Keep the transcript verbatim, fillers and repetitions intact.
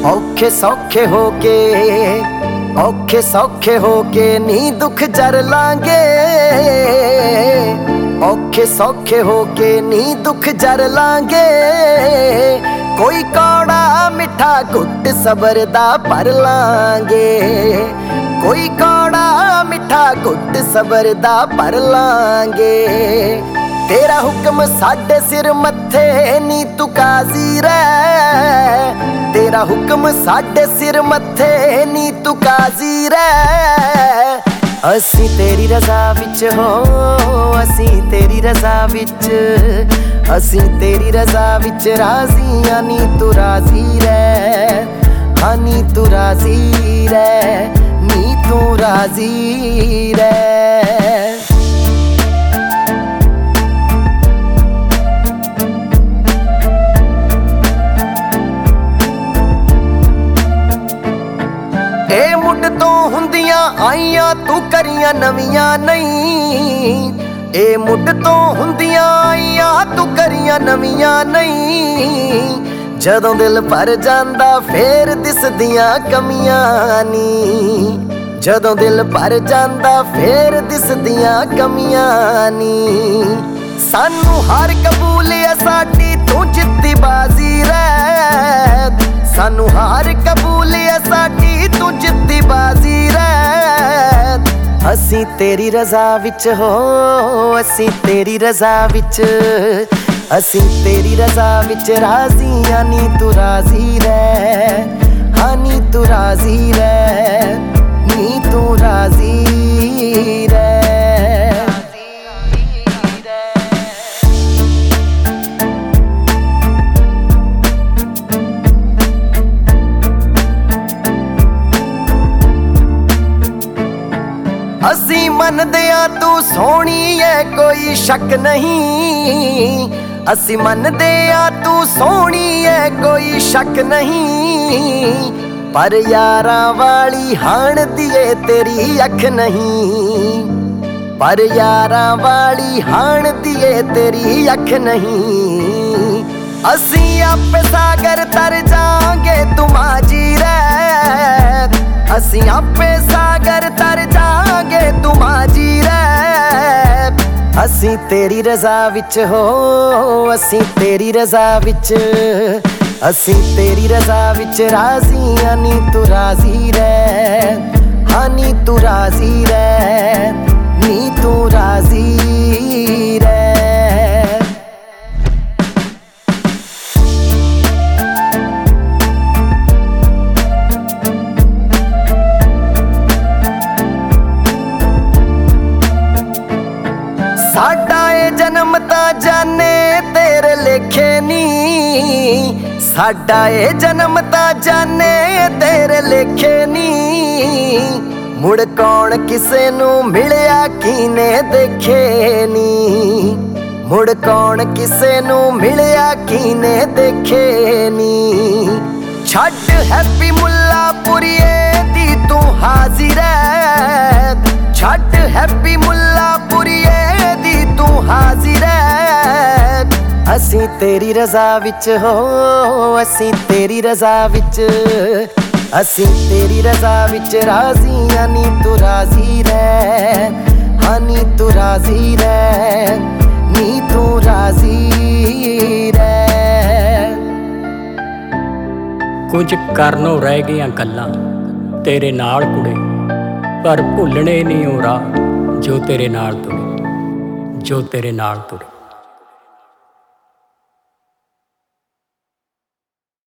औखे सौखे होके औखे सौखे होके नी दुख जर लांगे। औखे सौखे होके नी दुख जर लांगे। कोई कौड़ा मिठा घुट सबर दा भर लांगे। कोई कौड़ा मिठा घुट सबर दा भर लांगे। तेरा हुक्म साडे सिर मत्थे नी तू काजी रह। तेरा हुक्म साडे सिर मत्थे नी तू काजी रह। असी तेरी रज़ा विच हो असी तेरी रज़ा विच असी तेरी रज़ा विच राजी हाँ नी तू राजी रह। हाँ नी तू राजी रह नी तू राजी रह। ए मुड तो हुंदियां आईयां तू करियां नवियां नहीं। ए मुड तो हुंदियां आईयां तू करियां नवियां नहीं। जदों दिल भर जांदा फेर दिसदियां कमियां नी। जदों दिल भर जांदा फेर दिसदियां कमियां नी। सानू हार कबूल है साडी तू जित्ती बाजी रह। सानू हार कबूल है साडी तू जित्ती बाजी रह। असी तेरी रज़ा विच हो असी तेरी रज़ा विच असी तेरी रज़ा विच राजी हाँ नी तू राजी रह। हाँ नी तू राजी रह नी तू राजी रह। असी मनदे आ तू सोहनी है कोई शक नहीं। असी मनदे आ तू सोहनी है कोई शक नहीं। पर यारां वाली हाण दिए तेरी अख नहीं। पर यारां वाली हाण दिए तेरी अख नहीं। असी आपे सागर तर जांगे तू माझी रह। असी आपे सागर तर जांगे तू माझी रह। असी तेरी रज़ा विच हो असी तेरी रज़ा विच असी तेरी रज़ा विच राजी हाँ नी तू राजी रह। हाँ नी तू राजी रह नी तू राजी रह। साडा ए जन्म ता जाने तेरे लेखे नी। साडा ए जन्म ता जाने तेरे लेखे नी। मुड़ कौन किसे नू मिलिया कीने देखे नी। मुड़ कौन किसे नू मिलिया कीने देखे नी। छड्ड हैप्पी मुल्लापुरिए दी तू हाजिर है। छड्ड हैप्पी मुल्लापुरिए तू हाजिर है। असी तेरी रज़ा विच हो असी तेरी रज़ा विच असी तेरी रज़ा विच राजी हाँ नी तू राजी रह। हाँ नी तू राजी रह नी तू राजी रह। कुछ करनों रह गईयां गल्लां तेरे नाल कुड़े। पर भुलने नहीं हो रहा जो तेरे नाल तुरे जो तेरे नाल तुरे।